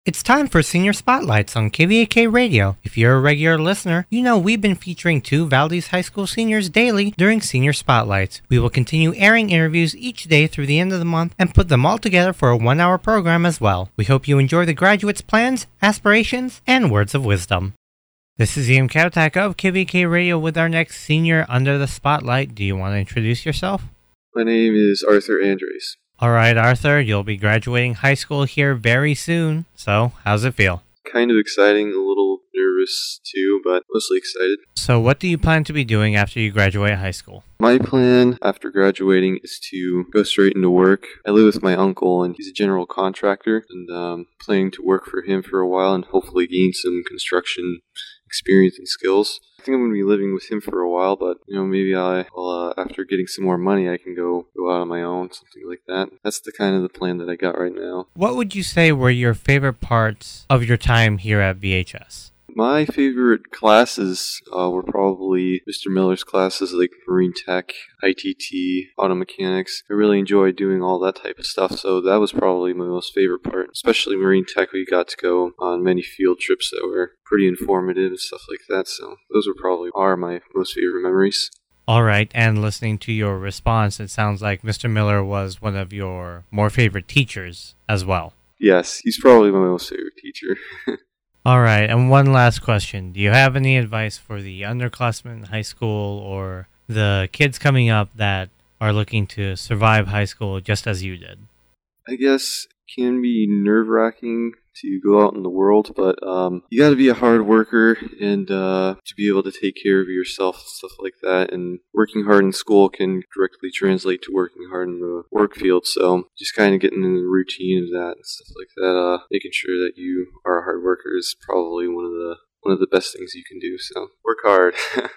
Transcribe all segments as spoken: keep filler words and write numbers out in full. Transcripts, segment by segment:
It's time for Senior Spotlights on K V A K Radio. If you're a regular listener, you know we've been featuring two Valdez High School seniors daily during Senior Spotlights. We will continue airing interviews each day through the end of the month and put them all together for a one-hour program as well. We hope you enjoy the graduates' plans, aspirations, and words of wisdom. This is Ian Kautak of K V A K Radio with our next senior under the spotlight. Do you want to introduce yourself? My name is Arthur Andres. All right, Arthur, you'll be graduating high school here very soon. So, how's it feel? Kind of exciting, a little nervous too, but mostly excited. So, what do you plan to be doing after you graduate high school? My plan after graduating is to go straight into work. I live with my uncle, and he's a general contractor, and um, planning to work for him for a while and hopefully gain some construction experience and skills. I think I'm going to be living with him for a while, but, you know, maybe I, will, uh, after getting some more money, I can go, go out on my own, something like that. That's the kind of the plan that I got right now. What would you say were your favorite parts of your time here at V H S? My favorite classes uh, were probably Mister Miller's classes like Marine Tech, I T T, Auto Mechanics. I really enjoyed doing all that type of stuff, so that was probably my most favorite part. Especially Marine Tech, we got to go on many field trips that were pretty informative and stuff like that, so those were probably are my most favorite memories. All right, and listening to your response, it sounds like Mister Miller was one of your more favorite teachers as well. Yes, he's probably my most favorite teacher. All right, and one last question. Do you have any advice for the underclassmen in high school or the kids coming up that are looking to survive high school just as you did? I guess it can be nerve-wracking to go out in the world, but um, you got to be a hard worker and uh, to be able to take care of yourself and stuff like that. And working hard in school can directly translate to working hard in the work field. So just kind of getting in the routine of that and stuff like that, uh, making sure that you are a hard worker is probably one of the one of the best things you can do. So work hard.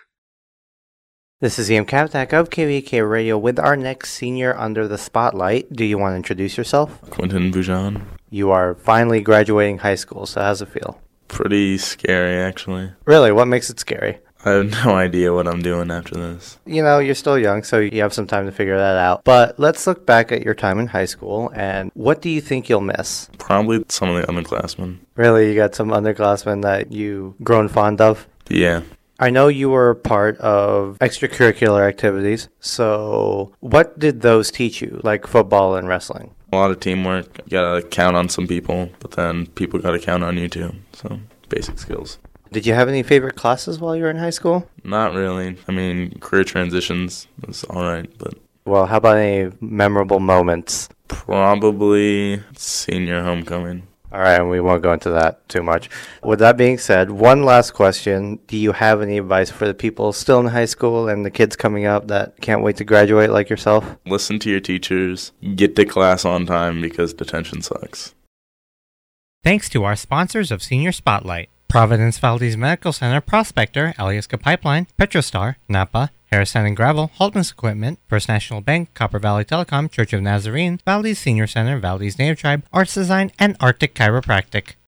This is Ian Kautak of K V A K Radio with our next senior under the spotlight. Do you want to introduce yourself? Quentin Boujon. You are finally graduating high school, so how's it feel? Pretty scary, actually. Really? What makes it scary? I have no idea what I'm doing after this. You know, you're still young, so you have some time to figure that out. But let's look back at your time in high school, and what do you think you'll miss? Probably some of the underclassmen. Really? You got some underclassmen that you've grown fond of? Yeah. I know you were part of extracurricular activities, so what did those teach you, like football and wrestling? A lot of teamwork. You gotta count on some people, but then people gotta count on you too. So, basic skills. Did you have any favorite classes while you were in high school? Not really. I mean, career transitions was alright, but... Well, how about any memorable moments? Probably senior homecoming. All right, and we won't go into that too much. With that being said, one last question. Do you have any advice for the people still in high school and the kids coming up that can't wait to graduate like yourself? Listen to your teachers. Get to class on time because detention sucks. Thanks to our sponsors of Senior Spotlight: Providence Valdez Medical Center, Prospector, Alyeska Pipeline, Petrostar, Napa, Harris Sand and Gravel, Haltman's Equipment, First National Bank, Copper Valley Telecom, Church of Nazarene, Valdez Senior Center, Valdez Native Tribe, Arts Design, and Arctic Chiropractic.